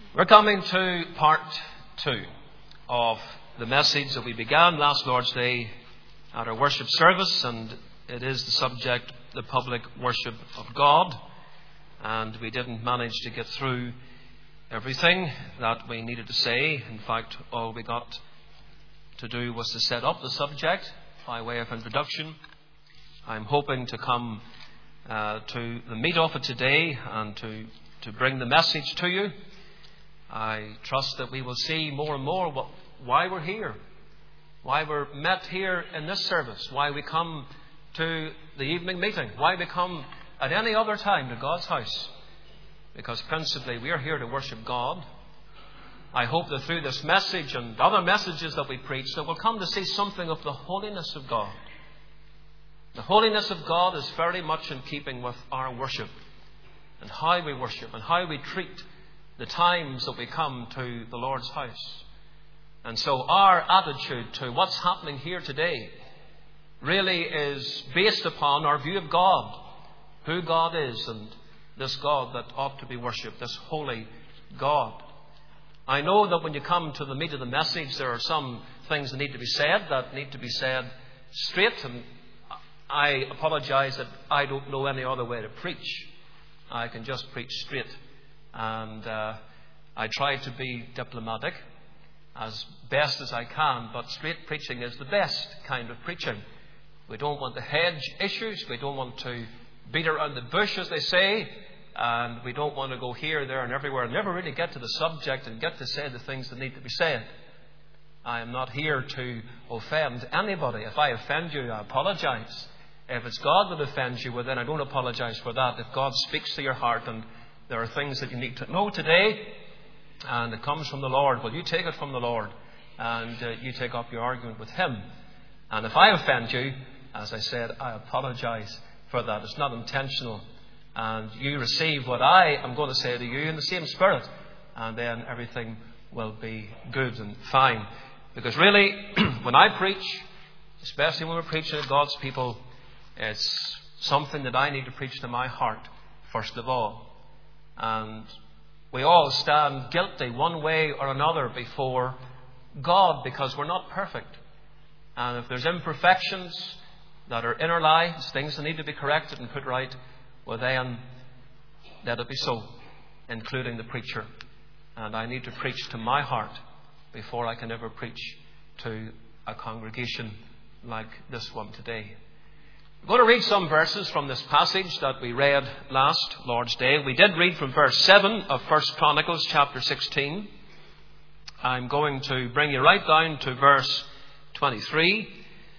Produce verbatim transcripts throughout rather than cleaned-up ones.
We're coming to part two of the message that we began last Lord's Day at our worship service, and it is the subject, the public worship of God. And we didn't manage to get through everything that we needed to say. In fact, all we got to do was to set up the subject by way of introduction. I'm hoping to come uh, to the meat of it today and to, to bring the message to you. I trust that we will see more and more what, why we're here, why we're met here in this service, why we come to the evening meeting, why we come at any other time to God's house. Because principally we are here to worship God. I hope that through this message and other messages that we preach, that we'll come to see something of the holiness of God. The holiness of God is very much in keeping with our worship and how we worship and how we treat the times that we come to the Lord's house. And so our attitude to what's happening here today really is based upon our view of God, who God is, and this God that ought to be worshipped, this holy God. I know that when you come to the meat of the message, there are some things that need to be said that need to be said straight, and I apologize that I don't know any other way to preach. I can just preach straight. And uh, I try to be diplomatic as best as I can, but straight preaching is the best kind of preaching. We don't want to hedge issues. We don't want to beat around the bush, as they say. And we don't want to go here, there and everywhere and never really get to the subject and get to say the things that need to be said. I am not here to offend anybody. If I offend you, I apologize. If it's God that offends you, well, then I don't apologize for that. If God speaks to your heart and there are things that you need to know today, and it comes from the Lord, well, you take it from the Lord, and uh, you take up your argument with Him. And if I offend you, as I said, I apologize for that. It's not intentional. And you receive what I am going to say to you in the same spirit, and then everything will be good and fine. Because really, when I preach, especially when we're preaching to God's people, it's something that I need to preach to my heart first of all. And we all stand guilty one way or another before God because we're not perfect. And if there's imperfections that are in our lives, things that need to be corrected and put right, well then, let it be so, including the preacher. And I need to preach to my heart before I can ever preach to a congregation like this one today. I'm going to read some verses from this passage that we read last Lord's Day. We did read from verse seven of First Chronicles chapter sixteen. I'm going to bring you right down to verse twenty-three.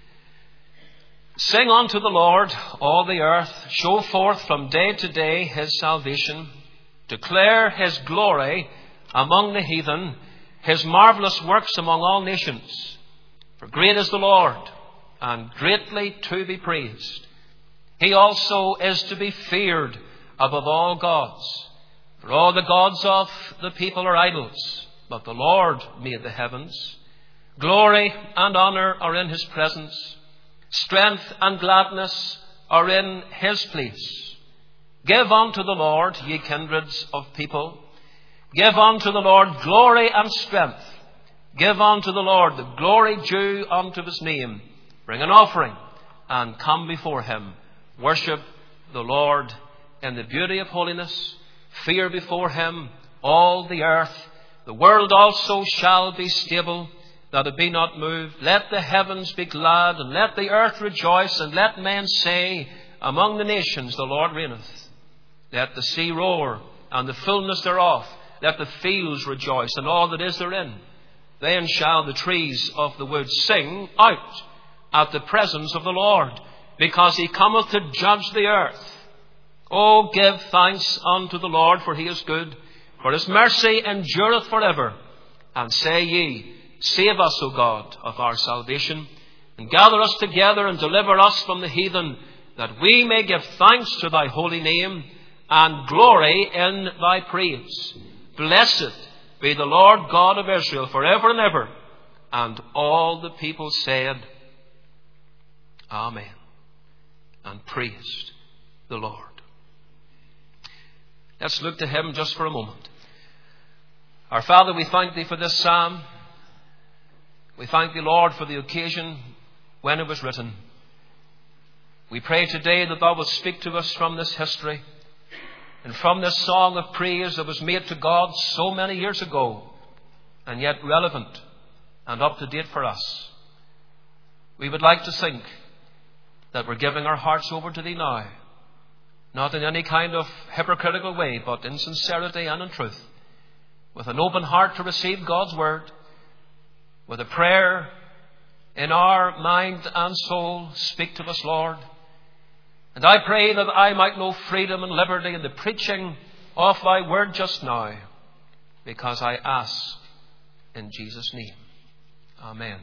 Sing unto the Lord, all the earth. Show forth from day to day His salvation. Declare His glory among the heathen, His marvellous works among all nations. For great is the Lord, and greatly to be praised. He also is to be feared above all gods. For all the gods of the people are idols, but the Lord made the heavens. Glory and honour are in His presence. Strength and gladness are in His place. Give unto the Lord, ye kindreds of people. Give unto the Lord glory and strength. Give unto the Lord the glory due unto His name. Bring an offering and come before Him. Worship the Lord in the beauty of holiness. Fear before Him all the earth. The world also shall be stable, that it be not moved. Let the heavens be glad, and let the earth rejoice, and let men say, among the nations the Lord reigneth. Let the sea roar, and the fullness thereof. Let the fields rejoice, and all that is therein. Then shall the trees of the wood sing out at the presence of the Lord, because He cometh to judge the earth. Oh, give thanks unto the Lord, for He is good, for His mercy endureth forever. And say ye, save us, O God, of our salvation, and gather us together and deliver us from the heathen, that we may give thanks to Thy holy name and glory in Thy praise. Blessed be the Lord God of Israel forever and ever. And all the people said, Amen, and praised the Lord. Let's look to Him just for a moment. Our Father, we thank Thee for this psalm. We thank Thee, Lord, for the occasion when it was written. We pray today that Thou wilt speak to us from this history and from this song of praise that was made to God so many years ago and yet relevant and up to date for us. We would like to think that we're giving our hearts over to Thee now, not in any kind of hypocritical way, but in sincerity and in truth, with an open heart to receive God's word, with a prayer in our mind and soul. Speak to us, Lord. And I pray that I might know freedom and liberty in the preaching of Thy word just now, because I ask in Jesus' name. Amen.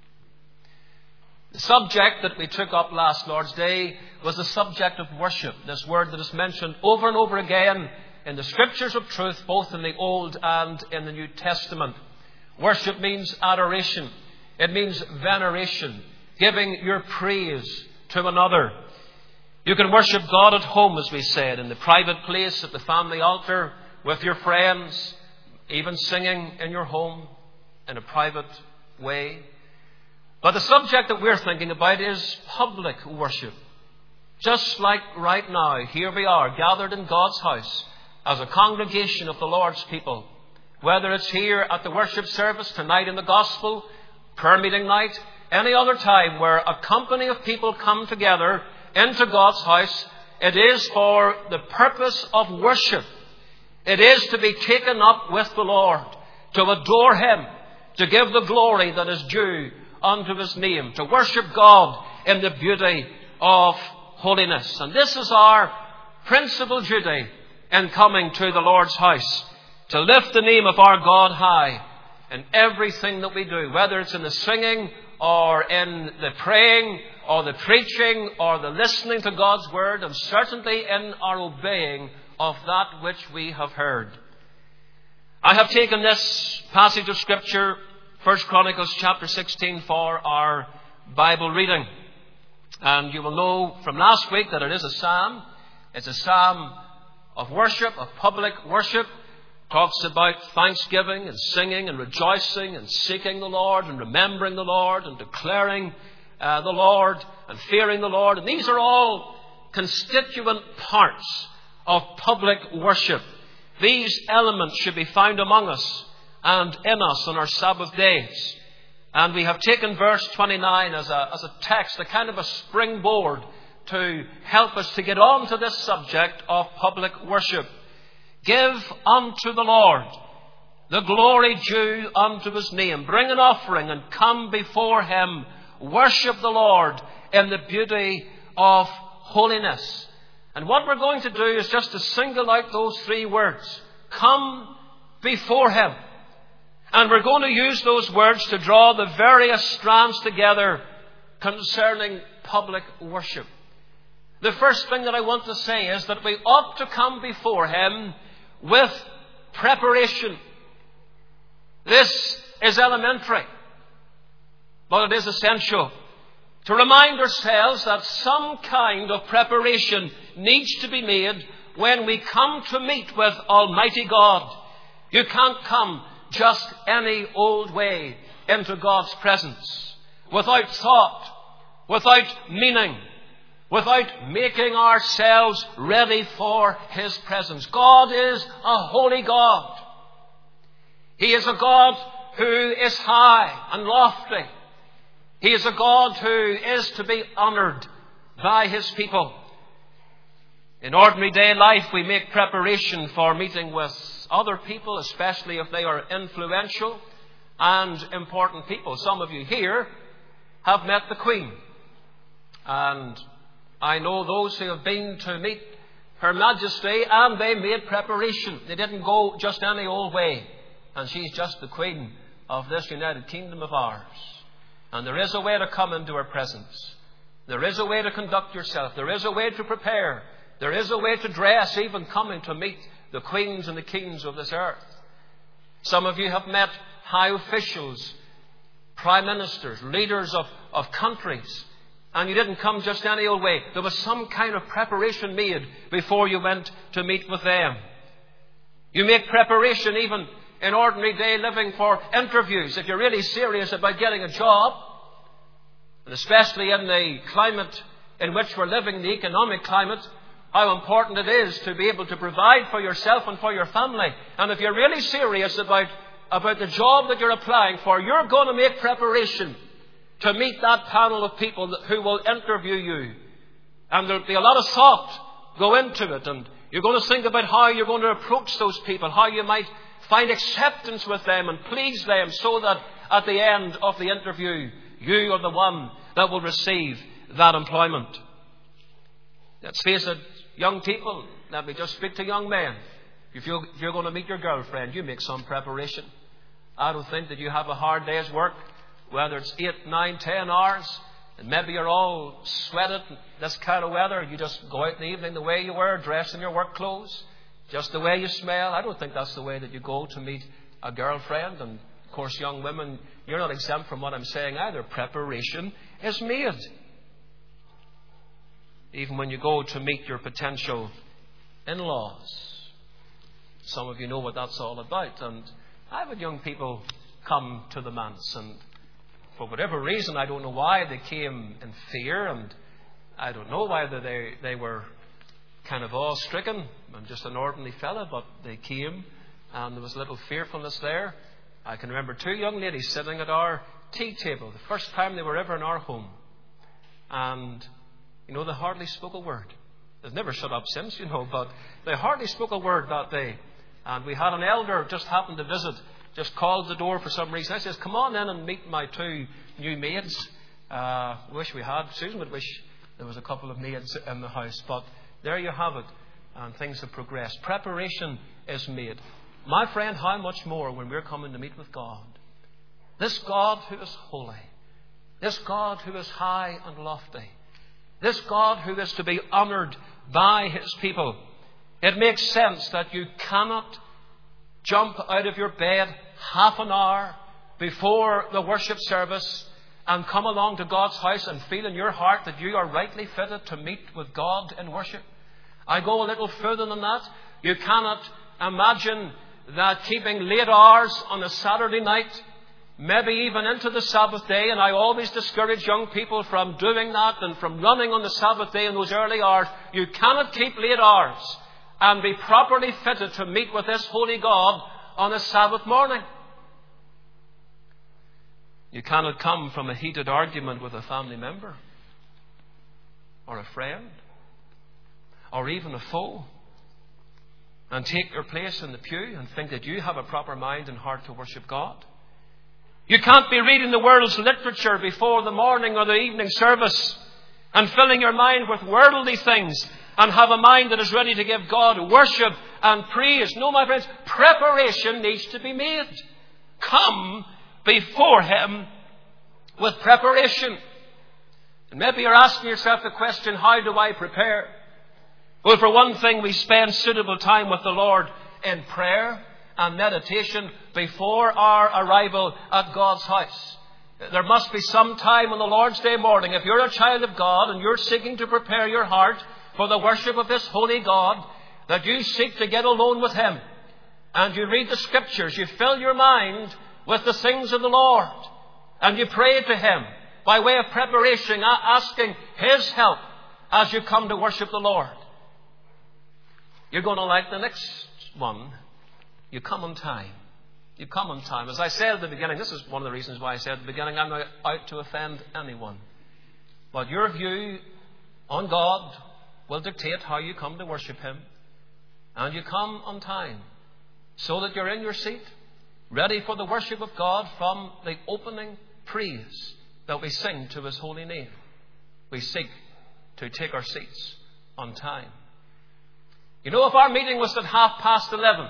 The subject that we took up last Lord's Day was the subject of worship, this word that is mentioned over and over again in the Scriptures of truth, both in the Old and in the New Testament. Worship means adoration. It means veneration, giving your praise to another. You can worship God at home, as we said, in the private place, at the family altar, with your friends, even singing in your home in a private way. But the subject that we're thinking about is public worship. Just like right now, here we are, gathered in God's house as a congregation of the Lord's people. Whether it's here at the worship service tonight in the gospel, prayer meeting night, any other time where a company of people come together into God's house, it is for the purpose of worship. It is to be taken up with the Lord, to adore Him, to give the glory that is due unto His name, to worship God in the beauty of holiness. And this is our principal duty in coming to the Lord's house, to lift the name of our God high in everything that we do, whether it's in the singing or in the praying or the preaching or the listening to God's word, and certainly in our obeying of that which we have heard. I have taken this passage of Scripture, First Chronicles chapter sixteen, for our Bible reading. And you will know from last week that it is a psalm. It's a psalm of worship, of public worship. Talks about thanksgiving and singing and rejoicing and seeking the Lord and remembering the Lord and declaring uh, the Lord and fearing the Lord. And these are all constituent parts of public worship. These elements should be found among us and in us on our Sabbath days. And we have taken verse twenty-nine as a, as a text, a kind of a springboard to help us to get on to this subject of public worship. Give unto the Lord the glory due unto His name. Bring an offering and come before Him. Worship the Lord in the beauty of holiness. And what we're going to do is just to single out those three words. Come before Him. And we're going to use those words to draw the various strands together concerning public worship. The first thing that I want to say is that we ought to come before Him with preparation. This is elementary, but it is essential to remind ourselves that some kind of preparation needs to be made when we come to meet with Almighty God. You can't come just any old way into God's presence without thought, without meaning, without making ourselves ready for His presence. God is a holy God. He is a God who is high and lofty. He is a God who is to be honoured by His people. In ordinary day life, we make preparation for meeting with other people, especially if they are influential and important people. Some of you here have met the Queen. And I know those who have been to meet Her Majesty, and they made preparation. They didn't go just any old way. And she's just the Queen of this United Kingdom of ours. And there is a way to come into her presence. There is a way to conduct yourself. There is a way to prepare. There is a way to dress, even coming to meet the queens and the kings of this earth. Some of you have met high officials, prime ministers, leaders of, of countries. And you didn't come just any old way. There was some kind of preparation made before you went to meet with them. You make preparation even in ordinary day living for interviews. If you're really serious about getting a job, and especially in the climate in which we're living, the economic climate, how important it is to be able to provide for yourself and for your family. And if you're really serious about, about the job that you're applying for, you're going to make preparation to meet that panel of people who will interview you. And there'll be a lot of thought go into it. And you're going to think about how you're going to approach those people, how you might find acceptance with them and please them, so that at the end of the interview, you are the one that will receive that employment. Let's face it, young people, let me just speak to young men. If you're, if you're going to meet your girlfriend, you make some preparation. I don't think that you have a hard day's work, whether it's eight, nine, ten hours, and maybe you're all sweated in this kind of weather. You just go out in the evening the way you were, dressed in your work clothes, just the way you smell. I don't think that's the way that you go to meet a girlfriend. And of course, young women, you're not exempt from what I'm saying either. Preparation is made. Even when you go to meet your potential in-laws. Some of you know what that's all about. And I've had young people come to the manse, and for whatever reason, I don't know why, they came in fear, and I don't know whether they, they were kind of awe-stricken. I'm just an ordinary fella, but they came, and there was a little fearfulness there. I can remember two young ladies sitting at our tea table, the first time they were ever in our home. And, you know, they hardly spoke a word. They've never shut up since, you know, but they hardly spoke a word that day. And we had an elder just happened to visit, just called the door for some reason. I says, come on in and meet my two new maids. Uh, wish we had. Susan would wish there was a couple of maids in the house. But there you have it. And things have progressed. Preparation is made. My friend, how much more when we're coming to meet with God? This God who is holy. This God who is high and lofty. This God who is to be honoured by His people. It makes sense that you cannot jump out of your bed half an hour before the worship service and come along to God's house and feel in your heart that you are rightly fitted to meet with God in worship. I go a little further than that. You cannot imagine that keeping late hours on a Saturday night, maybe even into the Sabbath day, and I always discourage young people from doing that and from running on the Sabbath day in those early hours. You cannot keep late hours and be properly fitted to meet with this holy God on a Sabbath morning. You cannot come from a heated argument with a family member or a friend or even a foe and take your place in the pew and think that you have a proper mind and heart to worship God. You can't be reading the world's literature before the morning or the evening service and filling your mind with worldly things and have a mind that is ready to give God worship and praise. No, my friends, preparation needs to be made. Come before Him with preparation. And maybe you're asking yourself the question, how do I prepare? Well, for one thing, we spend suitable time with the Lord in prayer and meditation before our arrival at God's house. There must be some time on the Lord's Day morning, if you're a child of God and you're seeking to prepare your heart for the worship of this holy God, that you seek to get alone with Him. And you read the Scriptures, you fill your mind with the things of the Lord. And you pray to Him by way of preparation, asking His help as you come to worship the Lord. You're going to like the next one. You come on time. You come on time. As I said at the beginning, this is one of the reasons why I said at the beginning, I'm not out to offend anyone. But your view on God will dictate how you come to worship Him. And you come on time so that you're in your seat, ready for the worship of God from the opening praise that we sing to His holy name. We seek to take our seats on time. You know, if our meeting was at half past eleven,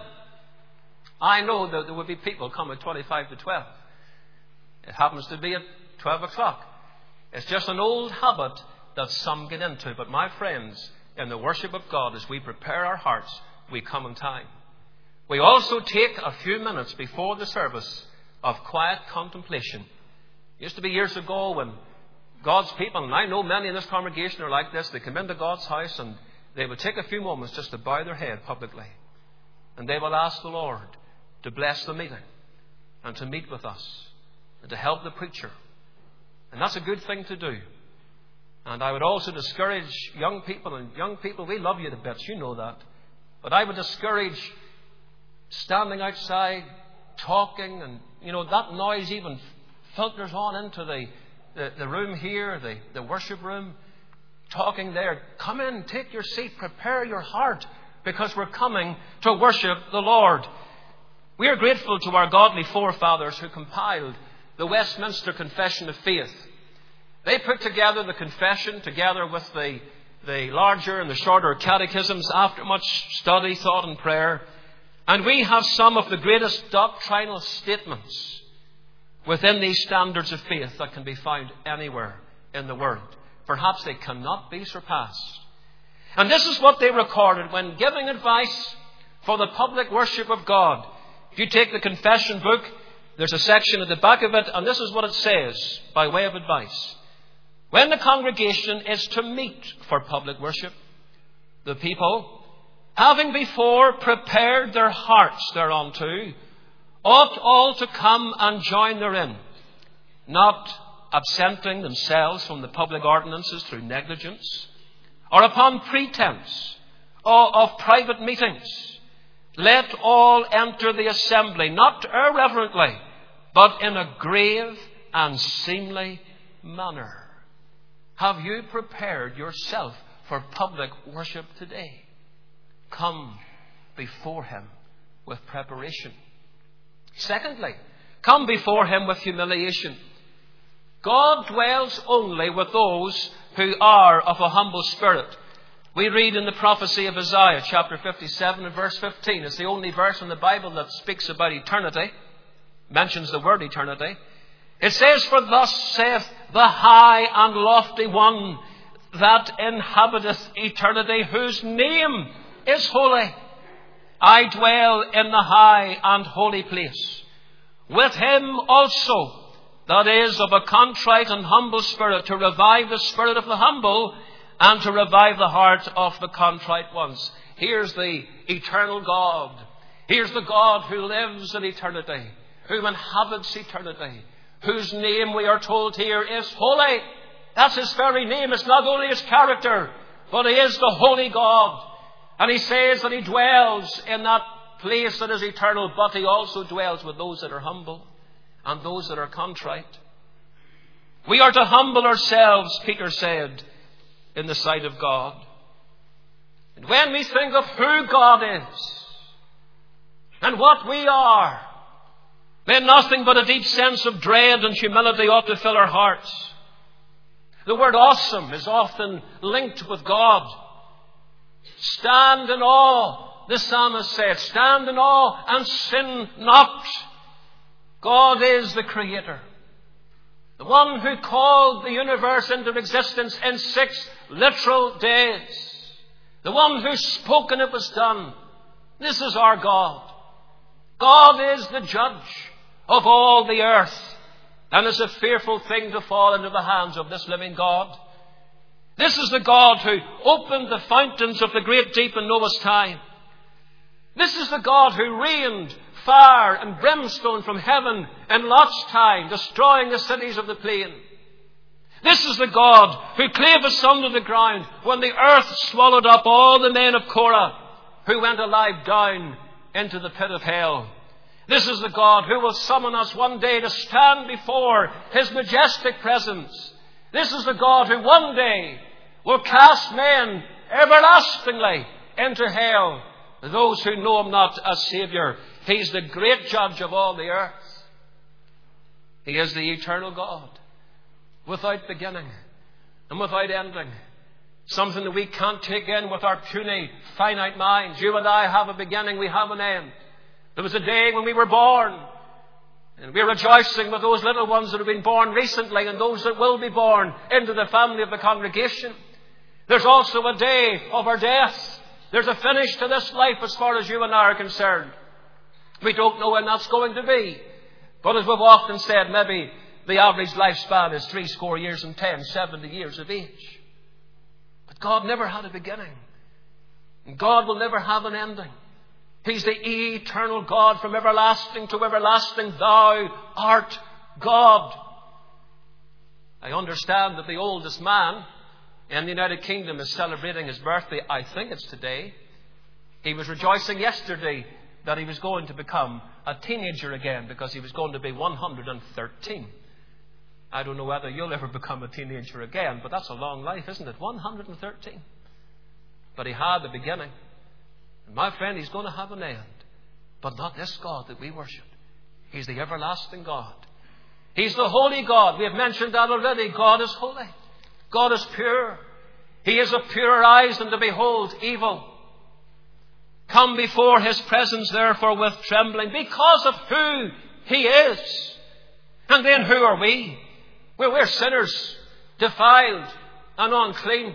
I know that there would be people come at twenty-five to twelve. It happens to be at twelve o'clock. It's just an old habit that some get into. But my friends, in the worship of God, as we prepare our hearts, we come on time. We also take a few minutes before the service of quiet contemplation. It used to be years ago when God's people, and I know many in this congregation are like this, they come into God's house and they would take a few moments just to bow their head publicly. And they will ask the Lord to bless the meeting and to meet with us and to help the preacher. And that's a good thing to do. And I would also discourage young people, and young people, we love you to bits, you know that. But I would discourage standing outside, talking, and, you know, that noise even filters on into the, the, the room here, the, the worship room, talking there. Come in, take your seat, prepare your heart, because we're coming to worship the Lord. We are grateful to our godly forefathers who compiled the Westminster Confession of Faith. They put together the confession together with the, the larger and the shorter catechisms after much study, thought and prayer. And we have some of the greatest doctrinal statements within these standards of faith that can be found anywhere in the world. Perhaps they cannot be surpassed. And this is what they recorded when giving advice for the public worship of God. If you take the confession book, there's a section at the back of it, and this is what it says by way of advice. When the congregation is to meet for public worship, the people, having before prepared their hearts thereunto, ought all to come and join therein, not absenting themselves from the public ordinances through negligence, or upon pretense of private meetings. Let all enter the assembly, not irreverently, but in a grave and seemly manner. Have you prepared yourself for public worship today? Come before Him with preparation. Secondly, come before Him with humiliation. God dwells only with those who are of a humble spirit. We read in the prophecy of Isaiah, chapter fifty-seven and verse fifteen. It's the only verse in the Bible that speaks about eternity, mentions the word eternity. It says, For thus saith the high and lofty one that inhabiteth eternity, whose name is holy. I dwell in the high and holy place, with him also that is of a contrite and humble spirit, to revive the spirit of the humble and to revive the heart of the contrite ones. Here's the eternal God. Here's the God who lives in eternity, who inhabits eternity, whose name we are told here is holy. That's His very name. It's not only His character, but He is the holy God. And He says that He dwells in that place that is eternal, but He also dwells with those that are humble and those that are contrite. We are to humble ourselves, Peter said, in the sight of God. And when we think of who God is and what we are, then nothing but a deep sense of dread and humility ought to fill our hearts. The word awesome is often linked with God. Stand in awe, the psalmist said. Stand in awe and sin not. God is the Creator, the one who called the universe into existence in six literal days, the one who spoke and it was done. This is our God. God is the judge of all the earth. And it's a fearful thing to fall into the hands of this living God. This is the God who opened the fountains of the great deep in Noah's time. This is the God who rained fire and brimstone from heaven in Lot's time, destroying the cities of the plain. This is the God who clave asunder the ground when the earth swallowed up all the men of Korah who went alive down into the pit of hell. This is the God who will summon us one day to stand before His majestic presence. This is the God who one day will cast men everlastingly into hell, those who know Him not as Saviour. He's the great judge of all the earth. He is the eternal God, without beginning and without ending. Something that we can't take in with our puny, finite minds. You and I have a beginning, we have an end. There was a day when we were born, and we're rejoicing with those little ones that have been born recently and those that will be born into the family of the congregation. There's also a day of our death. There's a finish to this life as far as you and I are concerned. We don't know when that's going to be. But as we've often said, maybe the average lifespan is three score years and ten, seventy years of age. But God never had a beginning. And God will never have an ending. He's the eternal God from everlasting to everlasting. Thou art God. I understand that the oldest man in the United Kingdom is celebrating his birthday. I think it's today. He was rejoicing yesterday that he was going to become a teenager again because he was going to be one hundred thirteen. I don't know whether you'll ever become a teenager again, but that's a long life, isn't it? one hundred thirteen. But he had the beginning. And my friend, he's going to have an end. But not this God that we worship. He's the everlasting God. He's the holy God. We have mentioned that already. God is holy. God is pure. He is of purer eyes than to behold evil. Come before His presence, therefore, with trembling, because of who He is. And then who are we? Well, we're sinners, defiled and unclean.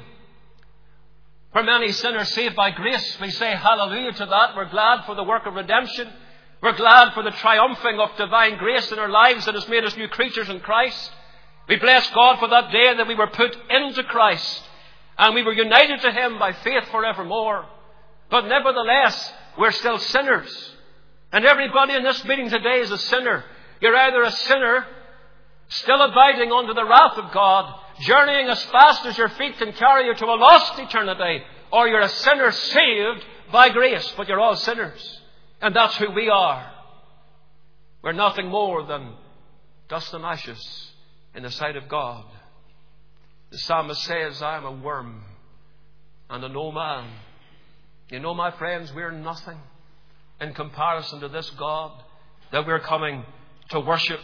For many sinners saved by grace, we say hallelujah to that. We're glad for the work of redemption. We're glad for the triumphing of divine grace in our lives that has made us new creatures in Christ. We bless God for that day that we were put into Christ and we were united to Him by faith forevermore. But nevertheless, we're still sinners. And everybody in this meeting today is a sinner. You're either a sinner, still abiding under the wrath of God, journeying as fast as your feet can carry you to a lost eternity, or you're a sinner saved by grace, but you're all sinners. And that's who we are. We're nothing more than dust and ashes in the sight of God. The psalmist says, I am a worm and a no man. You know, my friends, we're nothing in comparison to this God that we're coming to worship.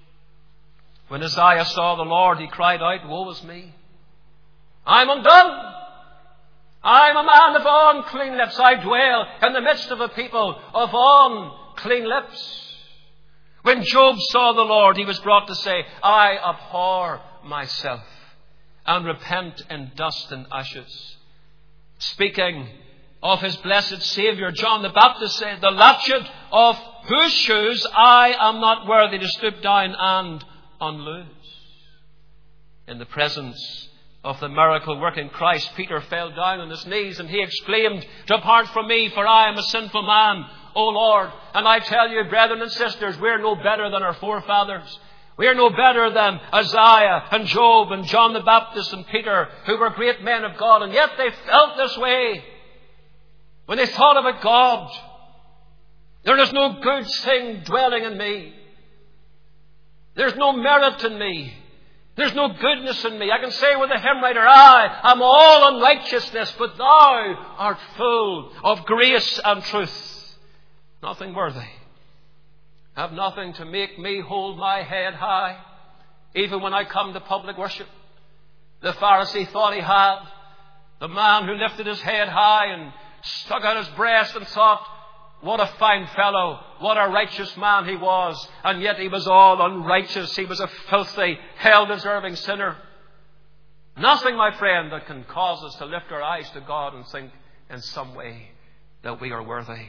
When Isaiah saw the Lord, he cried out, woe is me. I'm undone. I'm a man of unclean lips. I dwell in the midst of a people of unclean lips. When Job saw the Lord, he was brought to say, I abhor myself and repent in dust and ashes. Speaking of his blessed Saviour, John the Baptist said, the latchet of whose shoes I am not worthy to stoop down and unloose. In the presence of the miracle working Christ, Peter fell down on his knees and he exclaimed, depart from me, for I am a sinful man, O Lord. And I tell you, brethren and sisters, we're no better than our forefathers. We are no better than Isaiah and Job and John the Baptist and Peter, who were great men of God. And yet they felt this way when they thought about God. There is no good thing dwelling in me. There's no merit in me. There's no goodness in me. I can say with the hymn writer, I am all unrighteousness, but thou art full of grace and truth. Nothing worthy. Have nothing to make me hold my head high, even when I come to public worship. The Pharisee thought he had. The man who lifted his head high and stuck out his breast and thought, what a fine fellow, what a righteous man he was. And yet he was all unrighteous. He was a filthy, hell-deserving sinner. Nothing, my friend, that can cause us to lift our eyes to God and think in some way that we are worthy.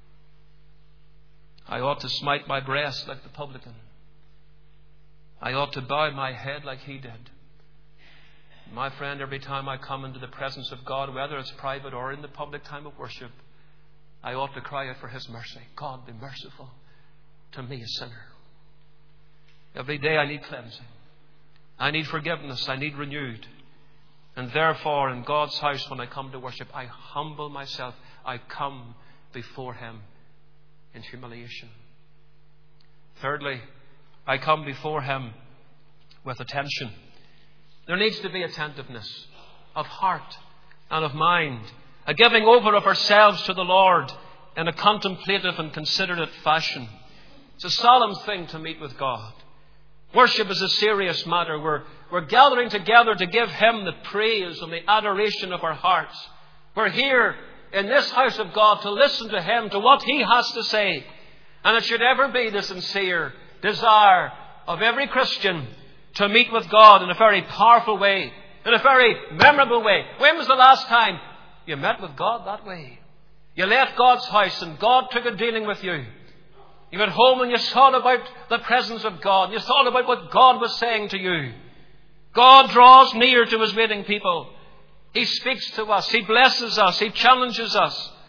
I ought to smite my breast like the publican. I ought to bow my head like he did. My friend, every time I come into the presence of God, whether it's private or in the public time of worship, I ought to cry out for His mercy. God, be merciful to me, a sinner. Every day I need cleansing. I need forgiveness. I need renewed. And therefore, in God's house, when I come to worship, I humble myself. I come before Him in humiliation. Thirdly, I come before Him with attention. There needs to be attentiveness of heart and of mind, a giving over of ourselves to the Lord in a contemplative and considerate fashion. It's a solemn thing to meet with God. Worship is a serious matter. We're, we're gathering together to give Him the praise and the adoration of our hearts. We're here in this house of God to listen to Him, to what He has to say. And it should ever be the sincere desire of every Christian to meet with God in a very powerful way, in a very memorable way. When was the last time you met with God that way? You left God's house and God took a dealing with you. You went home and you thought about the presence of God. You thought about what God was saying to you. God draws near to His waiting people. He speaks to us. He blesses us. He challenges us.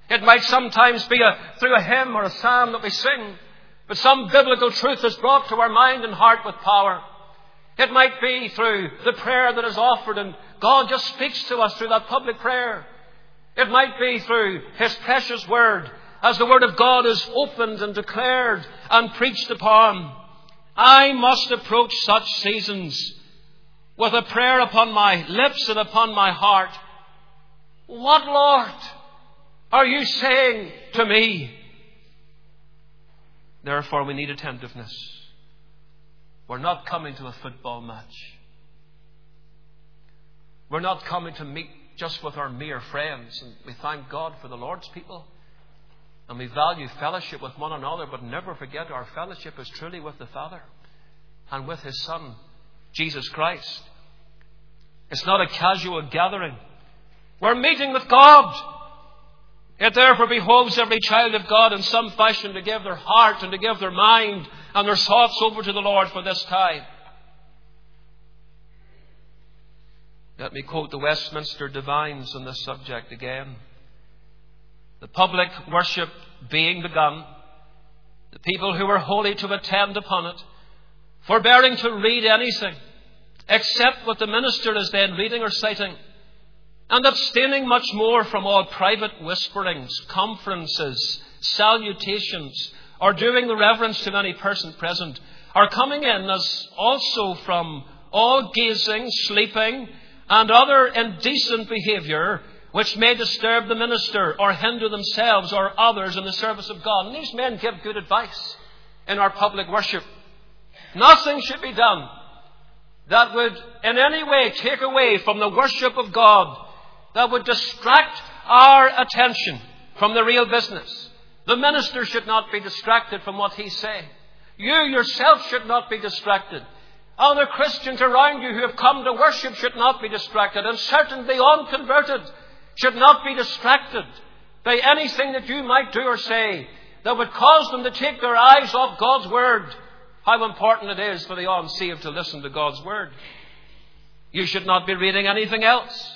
It might sometimes be a, through a hymn or a psalm that we sing, but some biblical truth is brought to our mind and heart with power. It might be through the prayer that is offered and God just speaks to us through that public prayer. It might be through His precious Word as the Word of God is opened and declared and preached upon. I must approach such seasons with a prayer upon my lips and upon my heart. What, Lord, are you saying to me? Therefore, we need attentiveness. We're not coming to a football match. We're not coming to meet just with our mere friends. And we thank God for the Lord's people. And we value fellowship with one another, but never forget our fellowship is truly with the Father and with His Son, Jesus Christ. It's not a casual gathering. We're meeting with God. It therefore behoves every child of God in some fashion to give their heart and to give their mind and their thoughts over to the Lord for this time. Let me quote the Westminster Divines on this subject again. The public worship being begun, the people who were holy to attend upon it, forbearing to read anything except what the minister is then reading or citing, and abstaining much more from all private whisperings, conferences, salutations, or doing the reverence to any person present, are coming in as also from all gazing, sleeping, and other indecent behaviour which may disturb the minister or hinder themselves or others in the service of God. And these men give good advice in our public worship. Nothing should be done that would in any way take away from the worship of God, that would distract our attention from the real business. The minister should not be distracted from what he's saying. You yourself should not be distracted. Other Christians around you who have come to worship should not be distracted. And certainly the unconverted should not be distracted by anything that you might do or say that would cause them to take their eyes off God's Word. How important it is for the unsaved to listen to God's Word. You should not be reading anything else.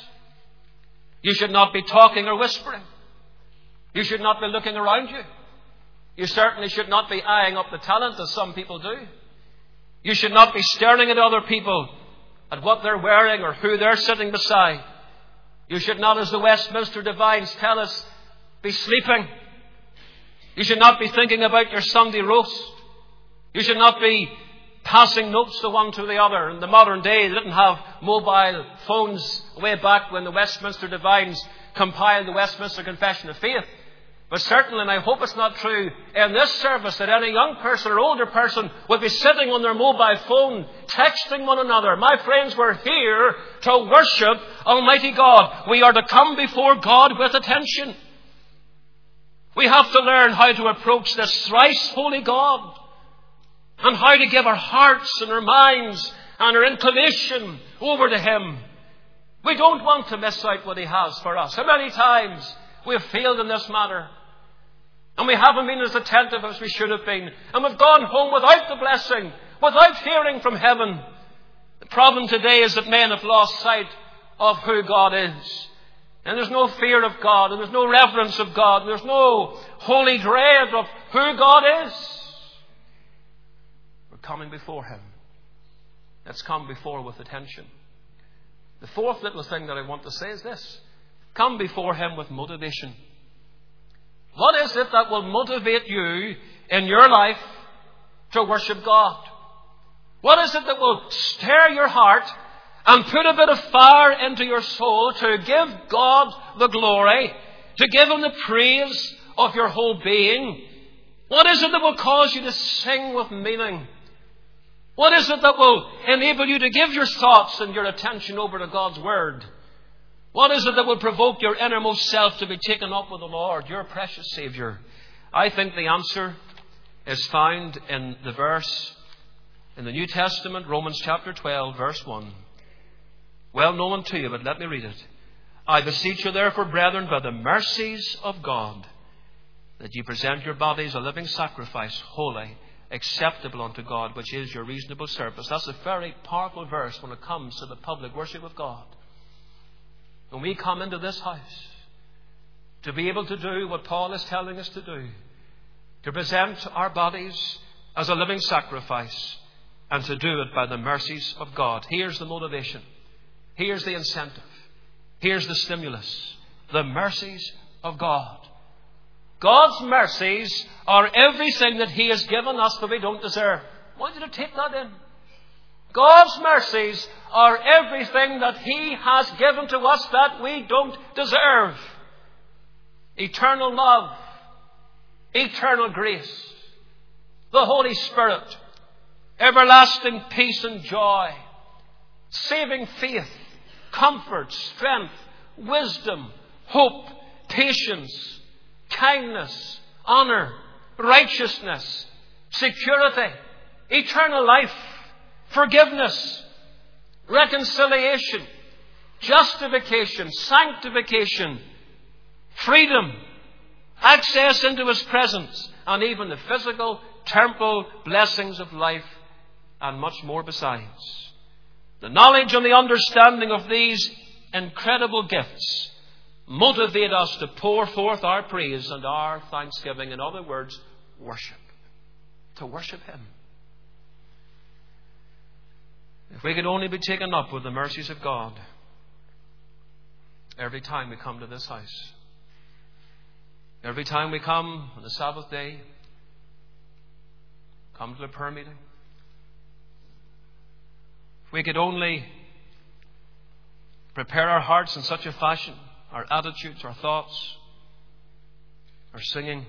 You should not be talking or whispering. You should not be looking around you. You certainly should not be eyeing up the talent as some people do. You should not be staring at other people, at what they're wearing or who they're sitting beside. You should not, as the Westminster Divines tell us, be sleeping. You should not be thinking about your Sunday roast. You should not be passing notes to one to the other. In the modern day, they didn't have mobile phones way back when the Westminster Divines compiled the Westminster Confession of Faith. But certainly, and I hope it's not true in this service, that any young person or older person would be sitting on their mobile phone, texting one another. My friends, we're here to worship Almighty God. We are to come before God with attention. We have to learn how to approach this thrice holy God, and how to give our hearts and our minds and our inclination over to Him. We don't want to miss out what He has for us. How many times we have failed in this matter, and we haven't been as attentive as we should have been, and we've gone home without the blessing, without hearing from heaven. The problem today is that men have lost sight of who God is. And there's no fear of God, and there's no reverence of God, and there's no holy dread of who God is. We're coming before Him. Let's come before with attention. The fourth little thing that I want to say is this. Come before Him with motivation. What is it that will motivate you in your life to worship God? What is it that will stir your heart and put a bit of fire into your soul to give God the glory, to give Him the praise of your whole being? What is it that will cause you to sing with meaning? What is it that will enable you to give your thoughts and your attention over to God's Word? What is it that will provoke your innermost self to be taken up with the Lord, your precious Saviour? I think the answer is found in the verse in the New Testament, Romans chapter twelve, verse one. Well known to you, but let me read it. I beseech you therefore, brethren, by the mercies of God, that ye present your bodies a living sacrifice, holy, acceptable unto God, which is your reasonable service. That's a very powerful verse when it comes to the public worship of God. When we come into this house, to be able to do what Paul is telling us to do, to present our bodies as a living sacrifice, and to do it by the mercies of God. Here's the motivation. Here's the incentive. Here's the stimulus. The mercies of God. God's mercies are everything that He has given us that we don't deserve. I want you to take that in. God's mercies are everything that He has given to us that we don't deserve. Eternal love, eternal grace, the Holy Spirit, everlasting peace and joy, saving faith, comfort, strength, wisdom, hope, patience, kindness, honor, righteousness, security, eternal life, forgiveness, reconciliation, justification, sanctification, freedom, access into His presence, and even the physical, temporal blessings of life, and much more besides. The knowledge and the understanding of these incredible gifts motivate us to pour forth our praise and our thanksgiving. In other words, worship. To worship Him. If we could only be taken up with the mercies of God every time we come to this house. Every time we come on the Sabbath day, come to the prayer meeting. If we could only prepare our hearts in such a fashion, our attitudes, our thoughts, our singing.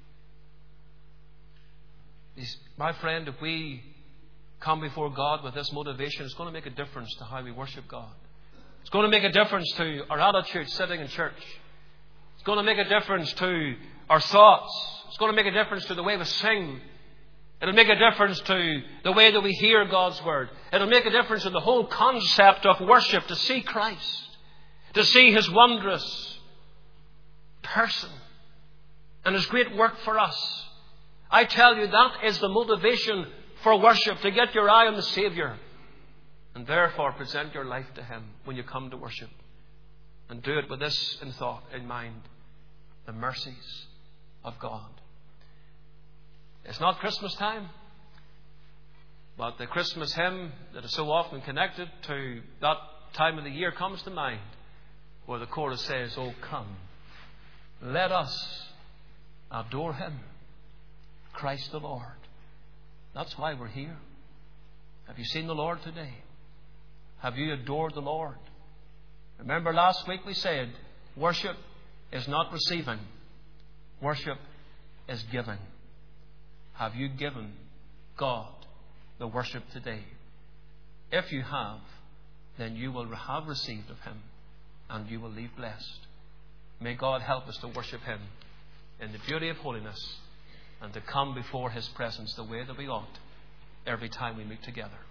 My friend, if we come before God with this motivation, it's going to make a difference to how we worship God. It's going to make a difference to our attitude sitting in church. It's going to make a difference to our thoughts. It's going to make a difference to the way we sing. It'll make a difference to the way that we hear God's Word. It'll make a difference in the whole concept of worship, to see Christ, to see His wondrous person and His great work for us. I tell you, that is the motivation for worship, to get your eye on the Saviour and therefore present your life to Him when you come to worship. And do it with this in thought, in mind: the mercies of God. It's not Christmas time, but the Christmas hymn that is so often connected to that time of the year comes to mind, where the chorus says, "Oh, come, let us adore Him, Christ the Lord." That's why we're here. Have you seen the Lord today? Have you adored the Lord? Remember last week we said, worship is not receiving. Worship is giving. Have you given God the worship today? If you have, then you will have received of Him and you will leave blessed. May God help us to worship Him in the beauty of holiness and to come before His presence the way that we ought every time we meet together.